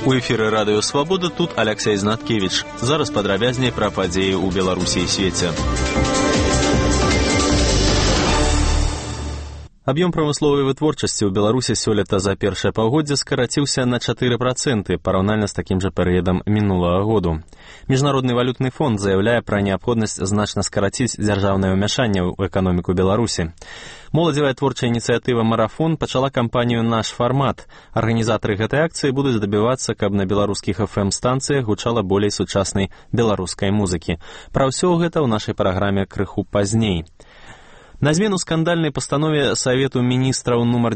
У эфіры радыё Свабода, тут Алексей Знаткевич. Зараз падрабязней пра падзеі ў Беларусі і свеце. Аб'ём прамысловай вытворчасці ў Беларусі сёлета за першае паўгоддзе скараціўся на 4% параўнальна з такім жа перыядам мінулага году. Міжнародны валютны фонд заяўляе пра неабходнасць значна скараціць дзяржаўнае ўмяшанне ў эканоміку Беларусі. Моладзевая творчая ініцыятыва «Марафон» пачала кампанію «Наш фармат». Арганізатары гэтай акцыі будуць дабівацца, каб на беларускіх FM-станцыях гучала болей сучаснай беларускай музыкі. Пра ўсё гэта ў нашай праграме крыху пазней. На змену скандальнай пастанове Савету міністраў нумар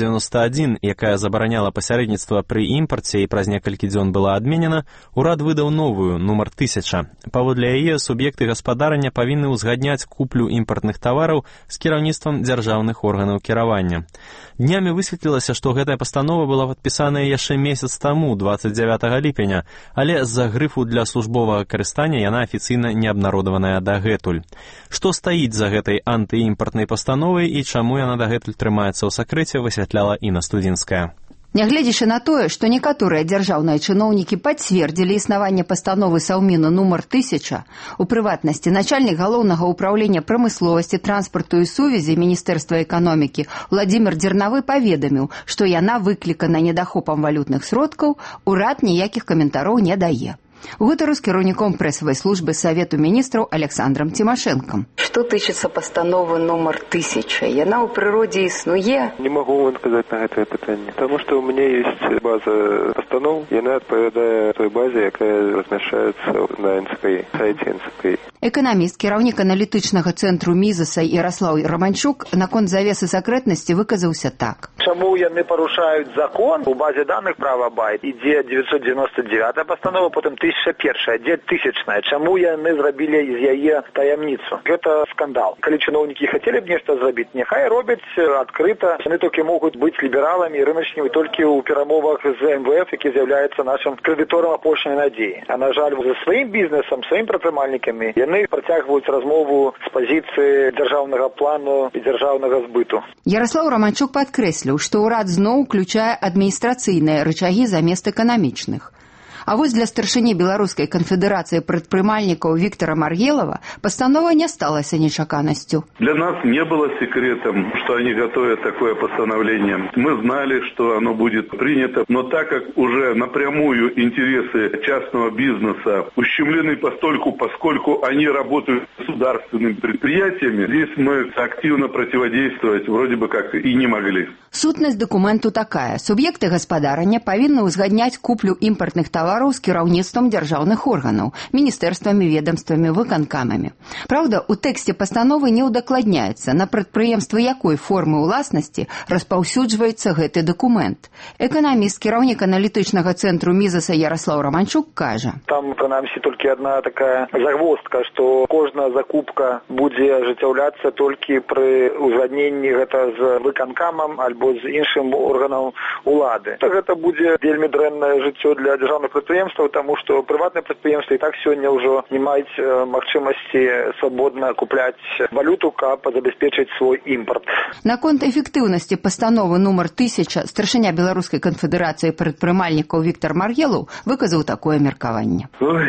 991, якая забараняла пасярэдніцтва пры імпарце і праз некалькі дзён была адменена, урад выдаў новую, нумар 1000. Паводле яе суб'екты гаспадарання павінны ўзгадняць куплю імпартных тавараў з кіраўніцтвам дзяржаўных органаў кіравання. Днямі высветлілася, што гэтая пастанова была падпісаная яшчэ месяц таму, 29 ліпеня, але з-за грыфу для службовага карыстання яна афіцыйна не абнародаваная дагэтуль. Што стаіць за гэтай антыімпартнай пастановай і чаму яна дагэтуль трымаецца ў сакрэце, высвятляла Інна Студзінская. Нягледзячы на тое, што некаторыя дзяржаўныя чыноўнікі пацвердзілі існаванне пастановы Саўміну нумар 1000, у прыватнасці начальнік галоўнага ўпраўлення прамысловасці, транспарту і сувязі Міністэрства эканомікі Владзімір Дзернавы паведаміў, што яна выклікана недахопам валютных сродкаў, урад ніякіх каментароў не дае. Гутару з кіраўніком прэсавай службы Савету міністраў Александром Тимошенком. Што тычыцца пастановы нумар 1000? Яна ў прыродзе існуе? Не магу вам сказаць на гэтае пытанне, таму што ў мяне ёсць база пастаноў, яна адпавядае той базе, якая размяшчаецца на НЦКІ, сайце НЦКІ. Эканаміст, кіраўнік аналітычнага цэнтру Мізаса Яраслаў Романчук наконт завесы сакрэтнасці выказаўся так. Чаму яны парушаюць закон? У базе даных правабайт ідзе 999 пастанова, потым 1001, дзе 1000. Чаму яны зрабілі з яе таямніцу? Гэта скандал. Калі чыноўнікі хацелі б нешта зрабіць, няхай робяць адкрыта. Яны толькі могуць быць лібераламі і рыначнымі толькі ў перамовах з МВФ, які з'яўляецца нашым крэдыторам апошняй надзеі. А на жаль, за сваім бізнесам, сваім прадпрымальнікамі яны працягваюць размову з пазіцыі дзяржаўнага плану і дзяржаўнага збыту. Яраслаў Романчук падкрэсліў, што ўрад зноў уключае адміністрацыйныя рычагі замест эканамічных. А вось для старшыні Беларускай канфедэрацыі прадпрымальнікаў Віктора Маргелова постанова не сталася нечаканностью. Для нас не было секретом, что они готовят такое постановление. Мы знали, что оно будет принято, но так как уже напрямую интересы частного бизнеса ущемлены постольку, поскольку они работают с государственными предприятиями, здесь мы активно противодействовать вроде бы как и не могли. Сутнасць дакументу такая. Суб'екты гаспадарання павінны ўзгадняць куплю імпартных тавараў з кіраўніцтвам дзяржаўных органаў, міністэрствамі, ведомствамі, выканкамамі. Праўда, у тэксце пастановы не ўдакладняецца, на прадпрыемствы якой формы ўласнасці распаўсюджваецца гэты дакумент. Эканаміст, кіраўнік аналітычнага цэнтру Мізаса Яраслаў Романчук кажа. Там, прынамсі, толькі адна такая загвоздка, што кожная закупка будзе ажыццяўляцца толькі пры ўзгадненні гэта з выканкамам альбо з іншым органам улады. Гэта будзе вельмі дрэннае жыццё для дзяржаўных прадпрыемстваў, таму што прыватныя прадпрыемствы і так сёння ўжо не маюць магчымасці свабодна купляць валюту, каб забяспечыць свой імпарт. Наконт эфектыўнасці пастановы нумар 1000 старшыня Беларускай канфедэрацыі прадпрымальнікаў Віктор Маргелов выказаў такое меркаванне.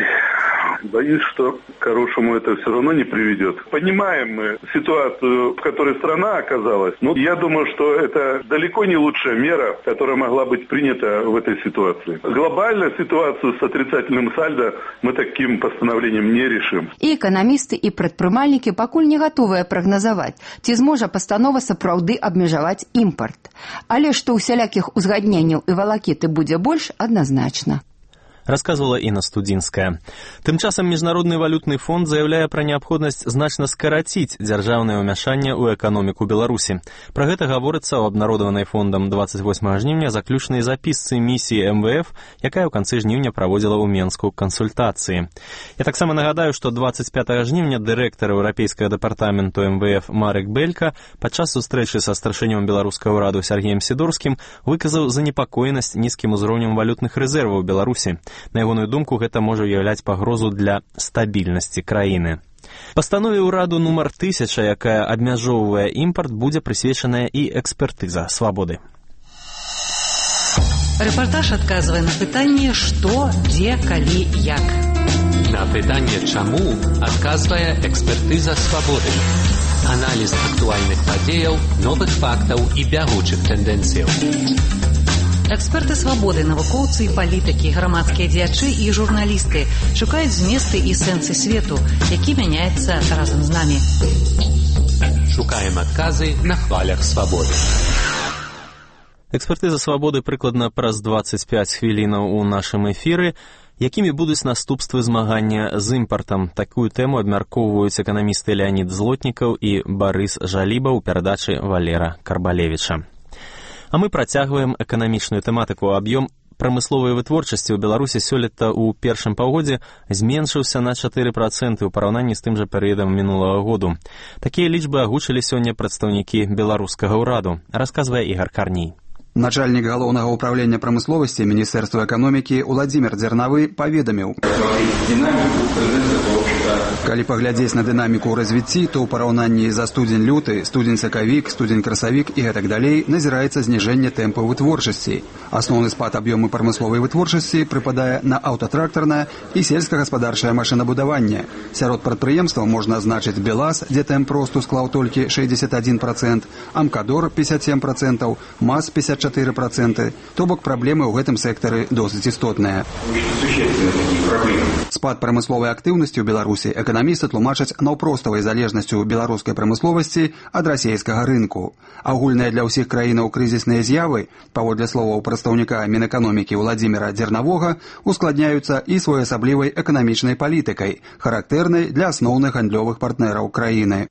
Боюсь, что к хорошему это все равно не приведет. Понимаем мы ситуацию, в которой страна оказалась, но я думаю, что это далеко не лучшая мера, которая могла быть принята в этой ситуации. Глобальную ситуацию с отрицательным сальдо мы таким постановлением не решим. І эканамісты, і прадпрымальнікі пакуль не гатовыя прагназаваць, ці зможа пастанова сапраўды абмежаваць імпарт. Але што ўсялякіх узгадненняў і валакіты будзе больш, адназначна. Рассказывала Інна Студзінская. Тым часам Міжнародны валютны фонд заяўляе пра неабходнасць значна скараціць дзяржаўнае ўмяшанне ў эканоміку Беларусі. Пра гэта гаворыцца ў абнародаванай фондам 28 жніўня заключнай запісцы місіі МВФ, якая ў канцы жніўня праводзіла ў Менску кансультацыі. Я таксама нагадаю, што 25 жніўня дырэктар еўрапейскага дэпартаменту МВФ Марек Белька падчас сустрэчы са старшынём беларускага ўраду Сергеем Сідорскім выказаў занепакоенасць нізкім узроўнем валютных рэзерваў Беларусі. На ягоную думку, гэта можа ўяўляць пагрозу для стабільнасці краіны. Пастанове ўраду нумар 1000, якая абмяжоўвае імпарт, будзе прысвечаная і экспертыза свабоды. Рэпартаж адказвае на пытанне «Што, дзе, калі, як». На пытанне «Чаму» адказвае экспертыза «Свабоды». Аналіз актуальных падзеяў, новых фактаў і бягучых тэндэнцыяў. Эксперты «Свабоды», навукоўцы і палітыкі, грамадскія дзеячы і журналісты шукаюць зместы і сэнсы свету, які мяняецца разам з намі. Шукаем адказы на хвалях «Свабоды». Экспертыза «Свабоды» прыкладна праз 25 хвілінаў у нашым эфіры. Якімі будуць наступствы змагання з імпартам? Такую тэму абмяркоўваюць эканамісты Леонід Злотнікаў і Барыс Жаліба ў перадачы Валера Карбалевіча. А мы працягваем эканамічную тэматыку. Аб'ём прамысловай вытворчасці ў Беларусі сёлета ў першым паўгоддзі зменшыўся на 4% ў параўнанні з тым жа перыядам мінулага году. Такія лічбы агучылі сёння прадстаўнікі беларускага ўраду, расказвае Ігор Карней. Начальник Галоўнага управления промысловости Министерства экономики Владимир Дзернавы паведаміў. Калі паглядзець на дынаміку ў развіцці, то ў параўнанні за студзень-люты, студзень-сакавік, студзень-красавік і гэтак далей назіраецца зніжэнне тэмпаў вытворчасці. Асноўны спад аб'ёму прамысловай вытворчасці прыпадае на аўтатрактарнае і сельскагаспадарчае машынабудаванне. Сярод прадпрыемстваў можна азначыць БелАЗ, дзе тэмп росту склаў толькі 61%, Амкадор 57%, МАЗ 54%, то бок праблемы ў гэтым сектары досыць істотныя. Спад прамысловай актыўнасці ў Беларусі эканамісты тлумачаць наўпроставай залежнасцю беларускай прамысловасці ад расійскага рынку. Агульныя для ўсіх краінаў крызісныя з'явы, паводле словаў прадстаўніка Мінэканомікі Владзіміра Дзернавога, ускладняюцца і своеасаблівай эканамічнай палітыкай, характэрнай для асноўных гандлёвых партнераў краіны.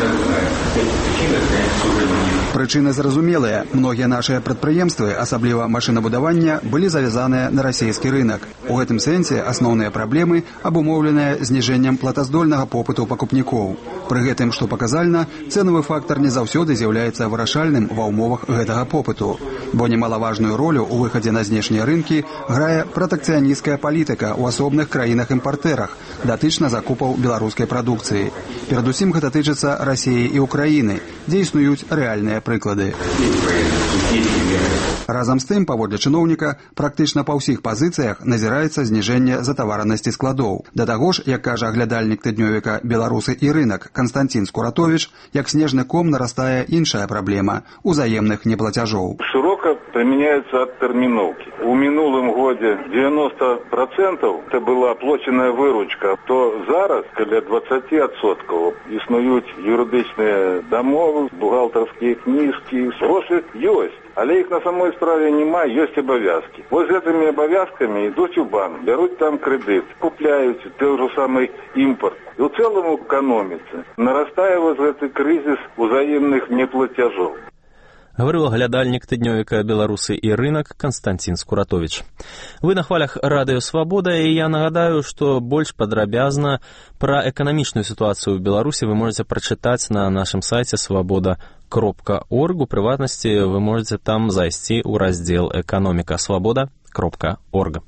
Прычыны зразумелыя. Многія нашыя прадпрыемствы, асабліва машынабудавання, былі завязаныя на расійскі рынак. У гэтым сэнсе асноўныя праблемы абумоўленыя зніжэннем платаздольнага попыту пакупнікоў. Пры гэтым, што паказальна, цэнавы фактар не заўсёды з'яўляецца вырашальным ва ўмовах гэтага попыту. Бо немалаважную ролю ў выхадзе на знешнія рынкі грае пратэкцыянісцкая палітыка ў асобных краінах-імпартэрах датычна закупаў беларускай прадукцыі. Перадусім гэта тычыцца Расіі і Украіны, дзе існуюць рэальныя прыклады. Разам з тым, паводле чыноўніка, практычна па ўсіх пазіцыях назіраецца зніжэнне затаваранасці складоў. Да таго ж, як кажа аглядальнік тыднёвіка «Беларусы і рынак» Константин Скуратович, як снежны ком нарастае іншая праблема – узаемных неплатяжоў. Широко применяются адтэрміноўкі. У мінулым годзе 90% это была оплаченная выручка, то зараз каля 20% існуюць юридычныя дамовы, бухгалтарскія кніжкі, грошы ёсць. Але их на самой справе нема, есть обовязки. Вот с этими обовязками идут в банк, берут там кредит, купляют тот же самый импорт. И в целом экономится. Нарастая вот этот кризис узаемных неплатежов. Говорил оглядальник тыднёвіка «Беларусы і рынак» Константин Скуратович. Вы на хвалях Радыё Свабода, і я нагадаю, што больш падрабязна пра эканамічную сітуацыю ў Беларусі вы можете прачытаць на нашым сайце свабода.орг. У прыватнасці вы можете там зайсці ў раздзел «Эканоміка свабода.орг».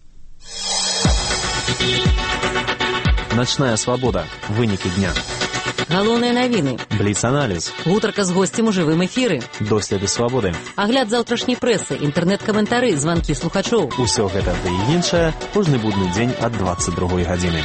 Начная свабода. Вынікі дня. Галоўныя навіны. Бліц-аналіз. Гутарка з госцем у жывым эфіры. Доследы свабоды. Агляд заўтрашняй прэсы, інтэрнэт-каментары, званкі слухачоў. Усё гэта ды і іншае кожны будны дзень ад 22 гадзіны.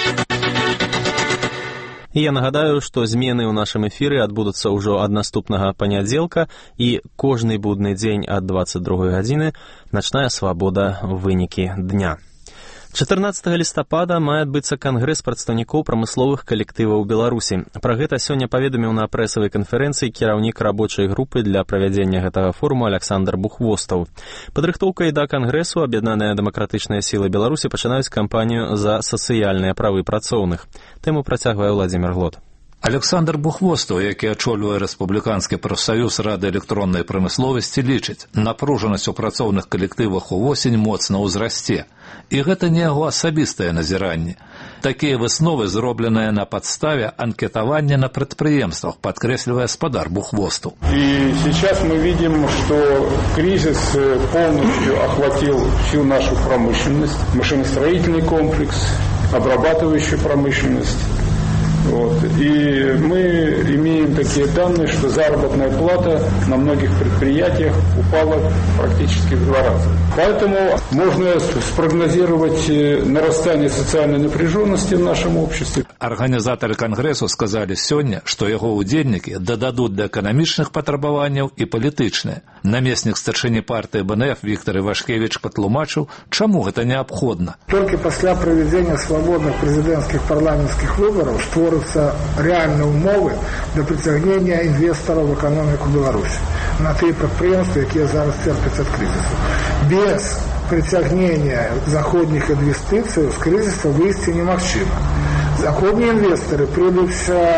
І я нагадаю, што змены ў нашым эфіры адбудуцца ўжо ад наступнага панядзелка, і кожны будны дзень ад 22 гадзіны начная свабода. Вынікі дня. 14 лістапада мае адбыцца кангрэс прадстаўнікоў прамысловых калектываў Беларусі. Пра гэта сёння паведаміў на прэсавай канферэнцыі кіраўнік рабочай групы для правядзення гэтага форуму Александр Бухвостаў. Падрыхтоўкай да кангрэсу аб'яднаныя дэмакратычныя сілы Беларусі пачынаюць кампанію за сацыяльныя правы працоўных. Тэму працягвае Владзімір Глот. Александр Бухвостаў, які ачолюе рэспубліканскі прафсаюз Рады электроннай прамысловасці, лічыць, напружанасць у працоўных калектывах увосень моцна ўзрасце. І гэта не яго асабістае назіранне. Такія высновы зробленыя на падставе анкетавання на прадпрыемствах, падкрэслівае спадар Бухвостаў. И сейчас мы видим, что кризис полностью охватил всю нашу промышленность, машиностроительный комплекс, обрабатывающую промышленность. Вот. И мы имеем такие данные, что заработная плата на многих предприятиях упала практически в 2 раза. Поэтому можно спрогнозировать нарастание социальной напряженности в нашем обществе. Арганізатары кангрэсу сказалі сёння, што яго ўдзельнікі дададуць да эканамічных патрабаванняў і палітычныя. Намеснік старшыні партыі БНФ Віктор Івашкевіч патлумачыў, чаму гэта неабходна. Толькі пасля правядзення свабодных прэзідэнцкіх парламенцкіх выбараў створыцца рэальныя ўмовы для прыцягнення інвестараў в эканоміку Беларусі на тыя прадпрыемствы, якія зараз церпяць ад крызісу. Без прыцягнення заходніх інвестыцый з крызіса выйсці немагчыма. Заходние инвесторы придут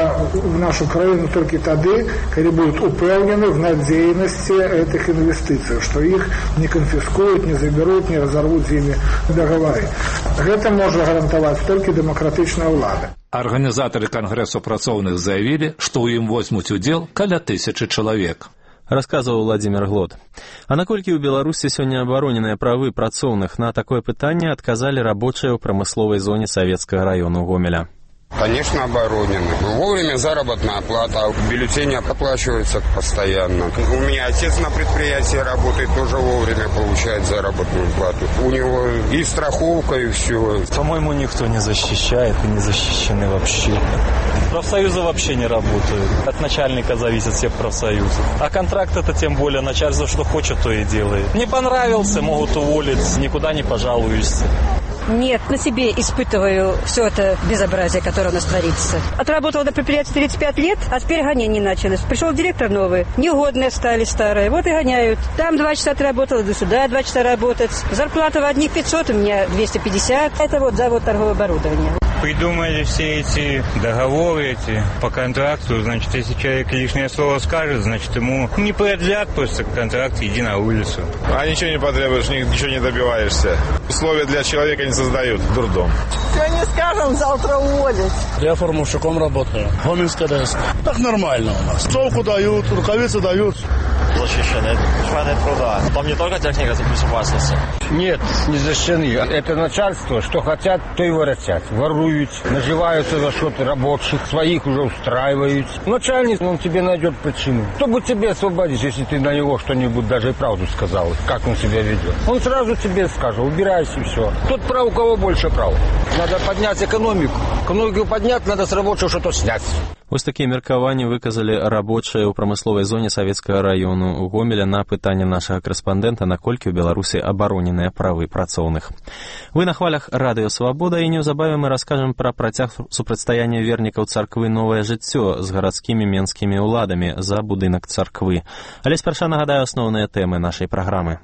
в нашу краину только тогда, когда будут упевнены в надеянности этих инвестиций, что их не конфискуют, не заберут, не разорвут с ними договоры. Это может гарантовать только демократичная влада. Арганізатары кангрэсу працоўных заявілі, што ў ім возьмуць удзел каля 1000 чалавек. Расказваў Владимир Глот. А наколькі ў Беларусі сёння абароненыя правы працоўных, на такое пытанне адказалі рабочыя ў прамысловай зоне Савецкага району Гомеля. Конечно, оборонены. Вовремя заработная плата, бюллетени оплачиваются постоянно. У меня отец на предприятии работает, тоже вовремя получает заработную плату. У него и страховка, и все. По-моему, никто не защищает и не защищены вообще. Профсоюзы вообще не работают. От начальника зависят все профсоюзы. А контракт это тем более начальство, что хочет, то и делает. Не понравился, могут уволить, никуда не пожалуешься. Нет, на себе испытываю все это безобразие, которое у нас творится. Отработала на предприятии 35 лет, а теперь гонение началось. Пришел директор новый, неугодные стали старые, вот и гоняют. Там 2 часа отработала, до сюда 2 часа работать. Зарплата в одних 500, у меня 250. Это вот завод торгового оборудования. Придумали все эти договоры по контракту, значит, если человек лишнее слово скажет, значит, ему не продлят просто контракт, иди на улицу. А ничего не потребуешь, ничего не добиваешься. Условия для человека не создают. Дурдом. Что не скажем, завтра уволят. Я формовщиком работаю. Гомельская ДСК. Так нормально у нас. Совку дают, рукавицы дают. Защищены. Швейная труда. Там не только техника безопасности. Нет, не защищены. Это начальство, что хотят, то и воротят. Воруют, наживаются за счет рабочих, своих уже устраивают. Начальник, он тебе найдет причину. Кто бы тебе освободить, если ты на него что-нибудь даже и правду сказал, как он себя ведет? Он сразу тебе скажет, убирайся и все. Тут прав, у кого больше прав. Надо поднять экономику. Экономику поднять, надо с рабочего что-то снять. Вось такія меркаванні выказалі рабочыя ў прамысловай зоне Савецкага району Гомеля на пытанне нашага корэспандэнта, наколькі ў Беларусі абароненыя правы працоўных. Вы на хвалях Радыё Свабода, і неўзабаве мы раскажам пра працяг супрацьстаяння вернікаў царквы «Новае жыццё» з гарадскімі менскімі ўладамі за будынак царквы. Але спярша нагадаю асноўныя тэмы нашай праграмы.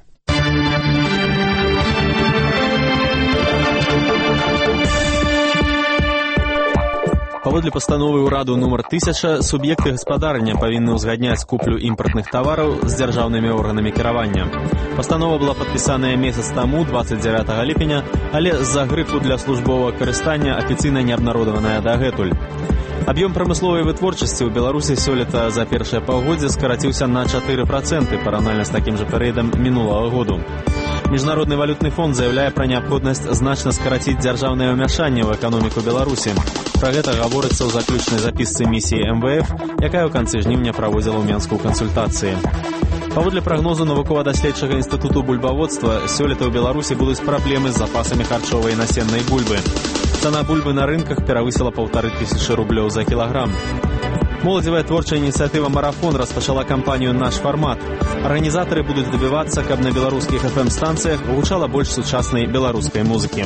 Паводле пастановы ўраду нумар 1000 суб'екты гаспадарання павінны ўзгадняць куплю імпартных тавараў з дзяржаўнымі органамі кіравання. Пастанова была падпісаная месяц таму, 29 ліпеня, але з-за грыфу для службовага карыстання афіцыйна не абнародаваная дагэтуль. Аб'ём прамысловай вытворчасці ў Беларусі сёлета за першае паўгоддзе скараціўся на 4% параўнальна з такім жа перыядам мінулага году. Міжнародны валютны фонд заяўляе пра неабходнасць значна скараціць дзяржаўнае ўмяшанне ў эканоміку Беларусі. Пра гэта гаворыцца ў заключнай запісцы місіі МВФ, якая ў канцы жніўня праводзіла ў Менску кансультацыі. Паводле прагнозу навукова-даследчага інстытуту бульбаводства, сёлета ў Беларусі будуць праблемы з запасамі харчовай і насеннай бульбы. Цана бульбы на рынках перавысіла 1500 рублёў за кілаграм. Моладзевая творчая ініцыятыва «Марафон» распачала кампанію «Наш фармат». Арганізатары будуць дабівацца, каб на беларускіх FM-станцыях гучала больш сучаснай беларускай музыкі.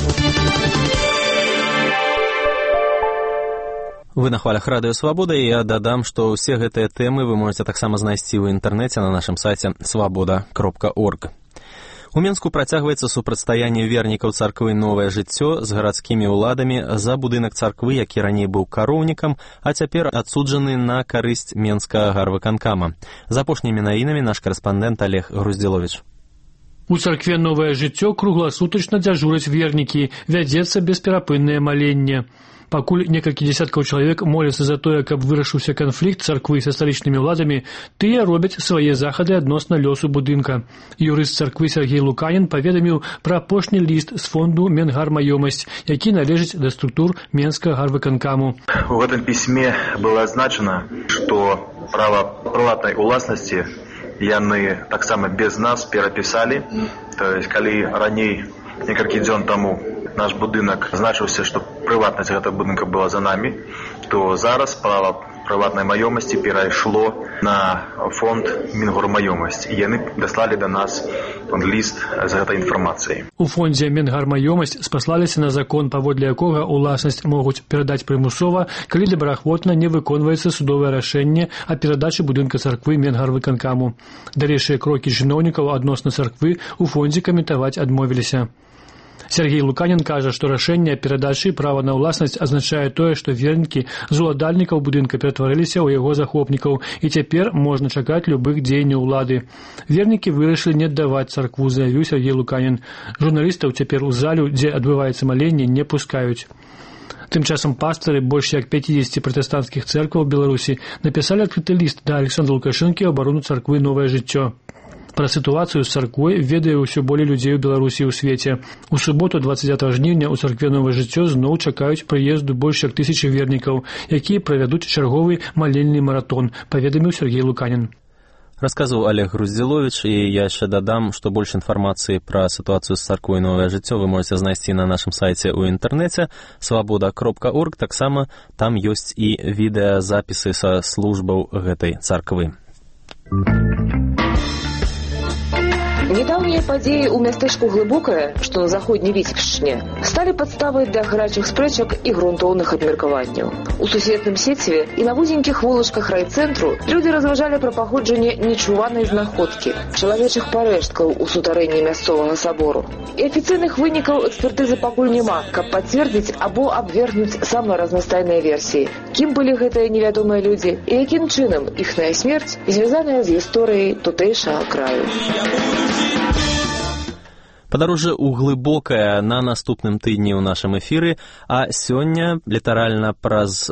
Вы на хвалях Радыё Свабода, і я дадам, што ўсе гэтыя тэмы вы можаце таксама знайсці ў інтэрнэце на нашым сайце swaboda.org. У Менску працягваецца супрацьстаянне вернікаў царквы «Новае жыццё» з гарадскімі ўладамі за будынак царквы, які раней быў кароўнікам, а цяпер адсуджаны на карысць Менскага гарвыканкама. З апошнімі навінамі наш карэспандэнт Олег Груздзіловіч. У царкве «Новае жыццё» кругласутачна дзяжураць вернікі, вядзецца бесперапыннае маленне. Пакуль некалькі дзесяткаў чалавек моляцца за тое, каб вырашыўся канфлікт царквы са сталічнымі ўладамі, тыя робяць свае захады адносна лёсу будынка. Юрыст царквы Сергей Луканін паведаміў пра апошні ліст з фонду «Менгармаёмасць», які належыць да структур Менскага гарвыканкаму. В этом письме было означено, что право приватной уласности яны таксама без нас перапісалі. То есть, калі раней некалькі дзён таму наш будынак значыўся, што прыватнасць гэтага будынка была за намі, то зараз права прыватнай маёмасці перайшло на фонд Мінгармаёмасць. І яны даслалі да нас ліст з гэтай інфармацыяй. У фондзе Мінгармаёмасць спаслаліся на закон, паводле якога ўласнасць могуць перадаць прымусова, калі добраахвотна не выконваецца судовае рашэнне о перадачы будынка царквы Мінгарвыканкаму. Далейшыя крокі чыноўнікаў адносна царквы у фондзе каментаваць адмовіліся. Сергей Луканин кажа, што рашэнне перадачы права на ўласнасць азначае тое, што вернікі з уладальнікаў будынка ператварыліся ў яго захопнікаў, і цяпер можна чакаць любых дзеянняў улады. Вернікі вырашылі не аддаваць царкву, заявіў Сергей Луканин. Журналістаў цяпер у залю, дзе адбываецца маленне, не пускаюць. Тым часам пастары больш як 50 пратэстанцкіх цэркваў Беларусі напісалі адкрыты ліст да Александра Лукашэнкі ў абарону царквы «Новае жыццё». Пра сітуацыю з царквой ведае ўсё болей людзей у Беларусі і ў свеце. У суботу 29 жніўня ў царкве «Новае жыццё» зноў чакаюць прыезду больш як 1000 вернікаў, якія правядуць чарговы маленны маратон, паведаміў Сергей Луканин. Расказваў Олег Груздзіловіч, і я яшчэ дадам, што больш інфармацыі пра сітуацыю з царквой «Новае жыццё» вы можете знайсці на нашым сайце ў інтэрнэце свабода.орг. Таксама там ёсць і відэазапісы са службаў гэтай царквы. Недаўнія падзеі ў мястэчку Глыбокае, што на заходняй Віцебшчыне, сталі падставай для гарачых спрэчак і грунтоўных абмеркаванняў. У суседным сеціве і на вузенькіх вулачках райцэнтру людзі разважалі пра паходжанне нечуванай знаходкі чалавечых парэшткаў у сутарэнні мясцовага сабору. І афіцыйных вынікаў экспертызы пакуль няма, каб пацвердзіць або абвергнуць самыя разнастайныя версіі. Кім былі гэтыя невядомыя людзі і якім чынам іхная смерць звязаная з гісторыяй тутэйшага краю. Падарожжа ў Глыбокае на наступным тыдні ў нашым эфіры, а сёння, літаральна праз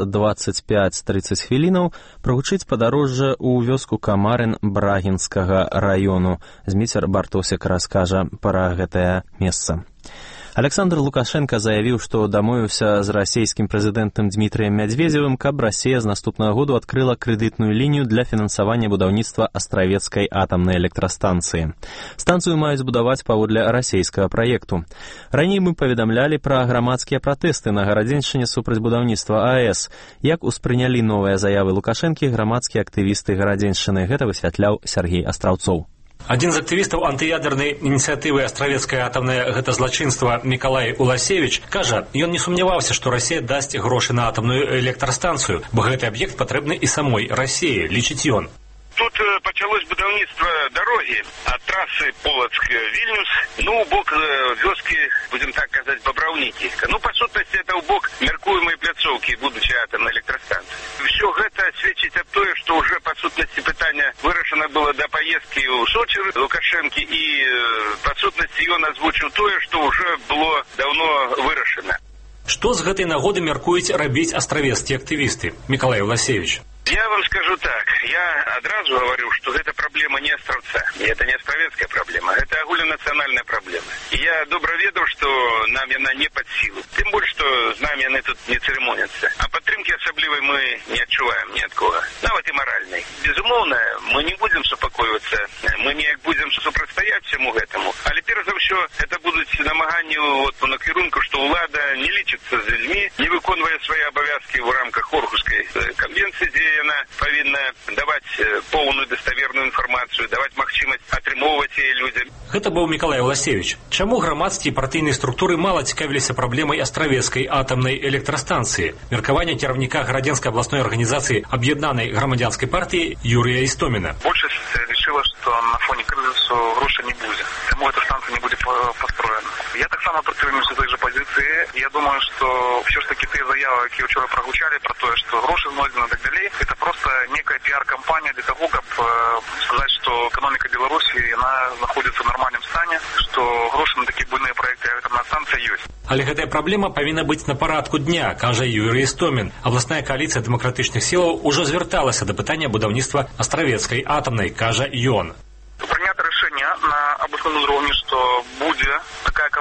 25-30 хвілінаў, прагучыць падарожжа ў вёску Камарын Брагінскага раёну. Зміцер Бартосік раскажа пра гэтае месца. Александр Лукашенко заявіў, што дамовіўся з расійскім прэзідэнтам Дмітрыем Мядзведзевым, каб Расія з наступнага году адкрыла крэдытную лінію для фінансавання будаўніцтва Астравецкай атамнай электрастанцыі. Станцыю маюць будаваць паводле расійскага праекту. Раней мы паведамлялі пра грамадскія пратэсты на Гарадзеншчыне супраць будаўніцтва АЭС. Як успрынялі новыя заявы Лукашэнкі грамадскія актывісты Гарадзеншчыны, гэта высвятляў Сергей Астраўцоў. Адзін з актывістаў антыядернай ініцыятывы «Астравецкая атамная гэта злачынства» Мікалай Уласевіч кажа, ён не сумняваўся, што Расія дасць грошы на атамную электрастанцыю, бо гэты аб'ект патрэбны і самой Расіі, лічыць ён. Тут пачалось будаўніцтва дарогі ад трасы Полацк-Вільнюс, у бок вёскі, будем так казаць, Бабраўнікі. Па сутнасці, это ў бок мяркуемай пляцоўкі будучай атамнай электрастанцыі. Все гэта сведчыць аб тое, што ўжо па сутнасці пытання вырашана было да паездкі ў Сочи Лукашэнкі, і па сутнасці ён азвучыў тое, што ўжо было даўно вырашана. Што з гэтай нагоды мяркуюць рабіць астравецкія актывісты? Мікалай Уласевіч. Я вам скажу так, я адразу говорю, что это проблема не Островца, это не островецкая проблема, это агульнанацыянальная проблема. И я добра ведаў, что нам она не под силу, тем больше, что с нами они тут не церемонятся. А падтрымки особливой мы не адчуваем ни от кого, нават и моральной. Безумоўно, мы не будем супакойвацца, мы не будем супрацьстаяць всему гэтаму, але перш за ўсё это будут намаганні по накірунку, что улада не лічыцца з людьми, не выконвае свои обовязки в рамках Орхускай конвенции, где она павінна даваць поўную даставерную інфармацыю, даваць магчымасць атрымоўваць яе людзям. Гэта быў Мікалай Уласевіч. Чаму грамадскія і партыйныя структуры мала цікавіліся праблемай Астравецкай атамнай электрастанцыі? Меркаванне кіраўніка Гарадзенскай абласной арганізацыі аб'яднанай грамадзянскай партыі Юрія Істоміна. Большасць решила, что на фоне крызису грошей не будет. Тому эта станция не будет построена. Я так само притримуюся той же позиции. Я думаю, что все ж таки те заявы, які вчора прогучали про то, что гроши знойдены и так далее, это просто некая пиар-компания для того, как сказать, что экономика Беларуси она находится в нормальном стане, что гроши на такие буйные проекты атомная станция есть. Але гэтая праблема павінна быць на парадку дня, кажа Юрий Істомін. Абласная коаліцыя дэмакратычных сілаў ужо звярталася да пытання будаўніцтва Астравецкай атамнай, кажа ён. Принято решение на областном уровне, что будет такая компания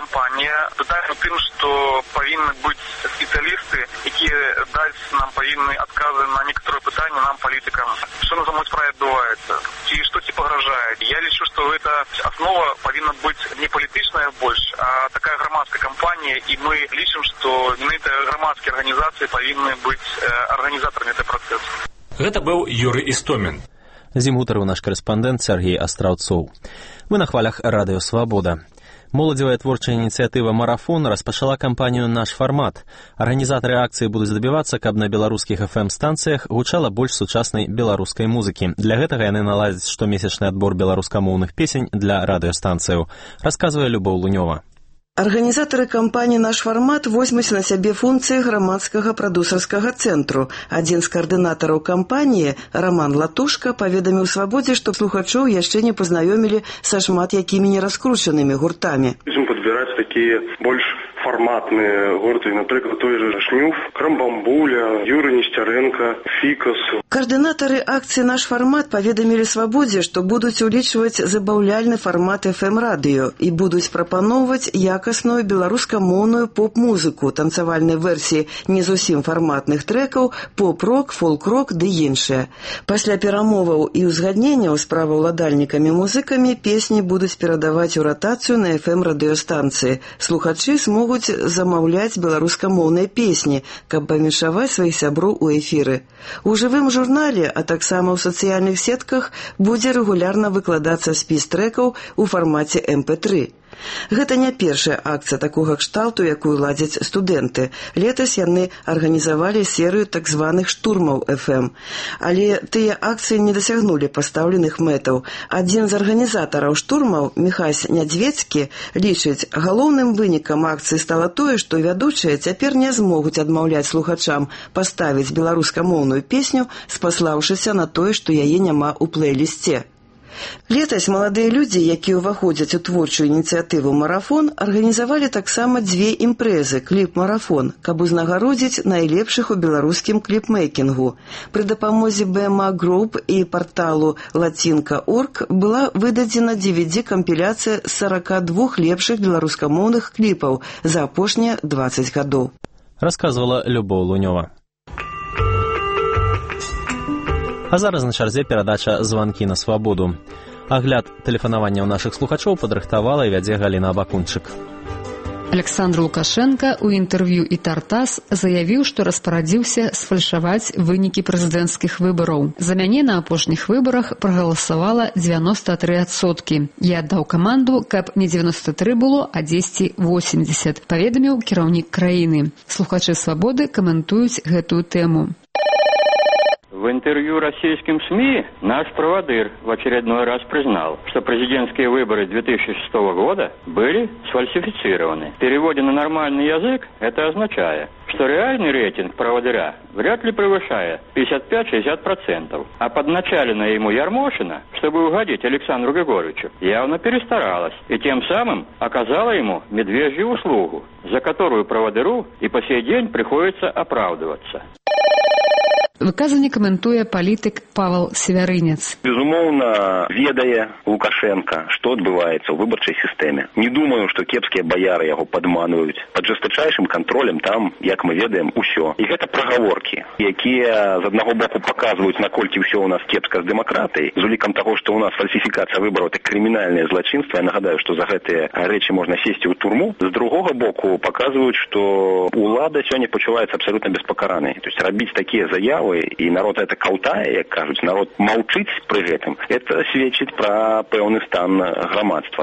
кампанія пытаецца тым, што павінны быць спецыялісты, якія даць нам павінны адказы на некаторыя пытанні нам, палітыкам. Што на самой справе адбываецца? Ці што ці пагражае? Я лічу, што гэта аснова павінна быць не палітычная больш, а такая грамадская кампанія, і мы лічым, што менавіта грамадскія арганізацыі павінны быць арганізатарамі гэтага працэсу. Гэта быў Юрый Істомін. З ім гутарыў наш карэспандэнт Сергей Астраўцоў. Вы на хвалях Радыё Свабода. Моладзевая творчая ініцыятыва «Марафон» распачала кампанію «Наш фармат». Арганізатары акцыі будуць дабівацца, каб на беларускіх FM-станцыях гучала больш сучаснай беларускай музыкі. Для гэтага яны наладзяць штомесячны адбор беларускамоўных песень для радыёстанцыяў, расказвае Любоў Лунёва. Арганізатары кампаніі «Наш фармат» возьмуць на сябе функцыі грамадскага прадусарскага цэнтру. Адзін з каардынатараў кампаніі, Роман Латушка, паведаміў «Свабодзе», што слухачоў яшчэ не пазнаёмілі са шмат якімі нераскручанымі гуртамі. Будзем падбіраць такія больш фарматныя гурты, напрыклад, той же Шнюф, Крамбамбуля, Юрый Несцярэнка, Фікас. Каардынатары акцыі «Наш фармат» паведамілі «Свабодзе», што будуць улічваць забаўляльны фармат FM-радыё і будуць прапаноўваць якасную беларускамоўную поп-музыку, танцавальнай версіі не зусім фарматных трэкаў, поп-рок, фолк-рок ды іншыя. Пасля перамоваў і ўзгадненняў з праваўладальнікамі-музыкамі песні будуць перадаваць у ратацыю на FM-радыёстанцыі. Слухачы смогуць замаўляць беларускамоўныя песні, каб памешаваць сваіх сяброў у эфіры. У жывым журнале, а таксама ў сацыяльных сетках будзе рэгулярна выкладацца спіс трэкаў у фармаце MP3. Гэта не першая акцыя такога кшталту, якую ладзяць студэнты. Летась яны арганізавалі серыю так званых штурмаў FM. Але тыя акцыі не дасягнулі пастаўленых мэтаў. Адзін з арганізатараў штурмаў, Міхась Нядзвецкі, лічыць, галоўным вынікам акцыі стала тое, што вядучыя цяпер не змогуць адмаўляць слухачам паставіць беларускамоўную песню, спаслаўшыся на тое, што яе няма ў плейлісце. Летась маладыя людзі, якія ўваходзяць у творчую ініцыятыву «Марафон», арганізавалі таксама дзве імпрэзы «Кліп-марафон», каб узнагародзіць найлепшых у беларускім кліпмейкінгу. Пры дапамозе BMA Group і парталу Latinka.org была выдадзена DVD-кампіляцыя з 42 лепшых беларускамоўных кліпаў за апошнія 20 гадоў. Расказвала Любоў Лунёва. А зараз на чарзе перадача «Званкі на свабоду». Агляд тэлефанаванняў нашых слухачоў падрыхтавала і вядзе Галіна Абакунчык. Александр Лукашенко ў інтэрв'ю і «Тартас» заявіў, што распарадзіўся сфальшаваць вынікі прэзідэнцкіх выбараў. За мяне на апошніх выбарах прагаласавала 93%. Я аддаў каманду, каб не 93 было, а 10-80, паведаміў кіраўнік краіны. Слухачы «Свабоды» каментуюць гэтую тэму. В интервью российским СМИ наш проводыр в очередной раз признал, что президентские выборы 2006 года были сфальсифицированы. В переводе на нормальный язык это означает, что реальный рейтинг проводыря вряд ли превышает 55-60%. А подначаленная ему Ярмошина, чтобы угодить Александру Григорьевичу, явно перестаралась и тем самым оказала ему медвежью услугу, за которую проводыру и по сей день приходится оправдываться. Выказанне каментуе палітык Павел Севярынец. Безумоўна, ведае Лукашенко, што адбываецца ў выбарчай сістэме. Не думаю, што кепскія баяры яго падманваюць. Пад жестачайшым кантролем там, як мы ведаем, усё. І гэта прагаворкі, якія з аднаго боку паказваюць, наколькі ўсё у нас кепска з дэмакратыяй, з улікам таго, што у нас фальсіфікацыя выбараў — это крымінальнае злачынства. Я нагадаю, што за гэтыя рэчы можна сесці ў турму. З другога боку паказваюць, што ўлада сёння пачуваецца абсалютна беспакаранай. То есть рабіць такія заявы, і народ это каўтае, як кажуць, народ маўчыць пры гэтым, это сведчыць пра пэўны стан грамадства.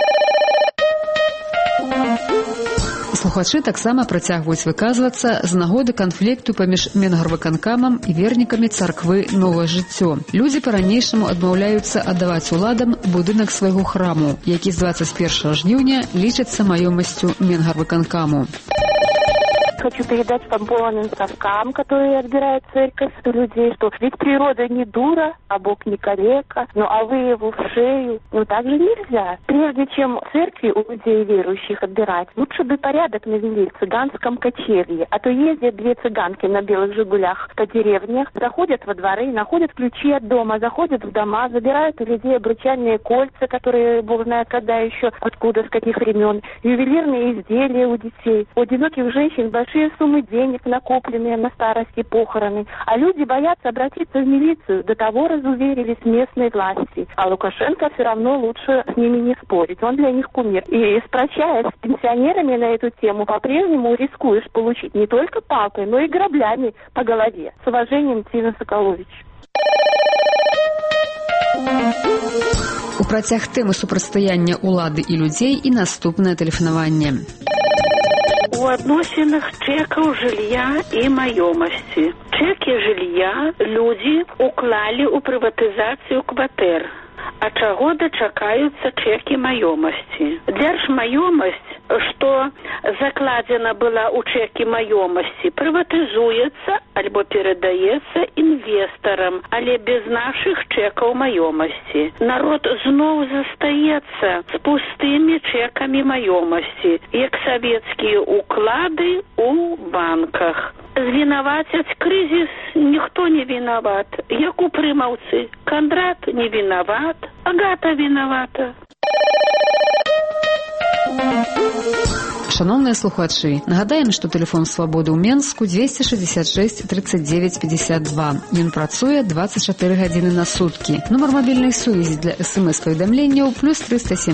Слухачы таксама працягваюць выказвацца з нагоды канфлікту паміж Менгарвыканкамам і вернікамі царквы «Новае жыццё». Людзі па-ранейшаму адмаўляюцца аддаваць уладам будынак свайго храму, які з 21 жніўня лічыцца маёмасцю Менгарвыканкаму. Хочу передать помпованным совкам, которые отбирают церковь у людей, что ведь природа не дура, а Бог не калека, ну а вы его в шею. Ну так же нельзя. Прежде чем церкви у людей верующих отбирать, лучше бы порядок навели в цыганском кочевье. А то ездят две цыганки на белых «Жигулях» по деревнях, заходят во дворы, находят ключи от дома, заходят в дома, забирают у людей обручальные кольца, которые бог знает когда еще, откуда, с каких времен, ювелирные изделия у детей. У одиноких женщин большие суммы денег, накопленные на старость и похороны. А люди боятся обратиться в милицию. До того разуверились местные власти. А Лукашенко все равно лучше с ними не спорить. Он для них кумир. И спрощаясь с пенсионерами на эту тему, по-прежнему рискуешь получить не только палкой, но и граблями по голове. С уважением, Тина Соколович. У працяг тэмы супрацьстаяння ўлады і людзей і наступнае тэлефанаванне. У адносінах чэкаў жылля і маёмасці. Чэкі жылля людзі уклалі ў прыватызацыю кватэр. А чаго дачакаюцца чэкі маёмасці? Дзяржмаёмасць, што закладзена была ў чэкі маёмасці, прыватызуецца альбо перадаецца інвестарам, але без нашых чэкаў маёмасці. Народ зноў застаецца з пустымі чэкамі маёмасці, як савецкія уклады ў банках. Звінавацяць крызіс ніхто не вінават. Як у Прымаўцы, Кандрат не вінават, Агата вінавата. Шановныя слухачы, нагадаем, што тэлефон свабоды ў Менску 266 39 52. Ён працуе 24 гадзіны на суткі. Нумар мабільнай сувязі для СМС-паведамленняў +375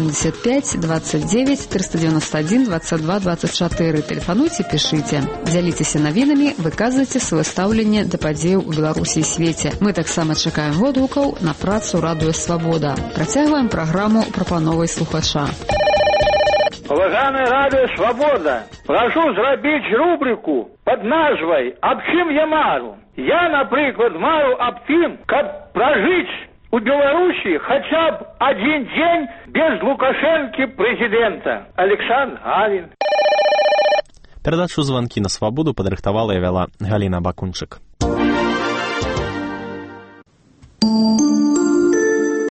29 391 22 24. Тэлефануйце, пішыце. Дзяліцеся навінамі, выказвайце сваё стаўленне да падзеяў у Беларусі і свеце. Мы таксама чакаем водгукаў на працу радыё «Свабода». Працягваем праграму прапановай слухача. Уважаемое радио «Свобода», прошу зрабіць рубрику под назвай «Аб чым я мару?». Я, напрыклад, мару аб тым, каб пражыць у Беларусі хаця б один дзень без Лукашэнкі прэзідэнта. Александр Галін. Перадачу «Званкі на свабоду» падрыхтавала і вяла Галіна Бакунчык.